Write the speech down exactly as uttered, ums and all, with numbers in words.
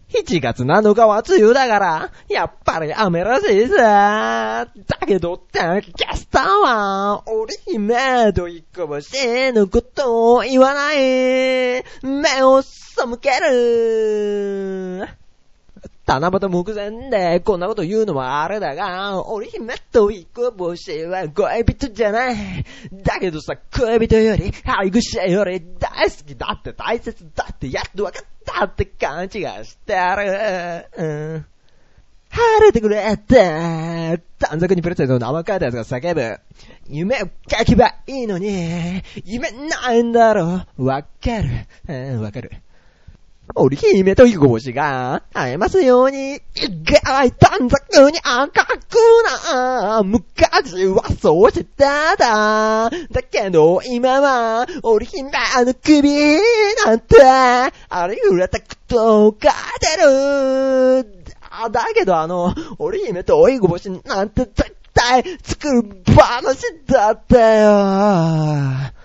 しちがつなのかは梅雨だから、やっぱり雨らしいさ。だけど、キャスターは、織姫と一個星のことを言わない。目を背ける。七夕目前でこんなこと言うのはあれだが、織姫と一個星は恋人じゃない。だけどさ、恋人より配偶者より大好きだって大切だってやっと分かったって勘違いしてる。うん。晴れてくれって短冊にプレゼントの名前書いたやつが叫ぶ。夢を書けばいいのに夢ないんだろう。わかる。うん、わかる。織姫と彦星が会えますように。意外短冊に赤くな。昔はそうしてた。だけど今は織姫の首なんてありふれたことを書いてる。だけどあの織姫と彦星なんて絶対作る話だったよ。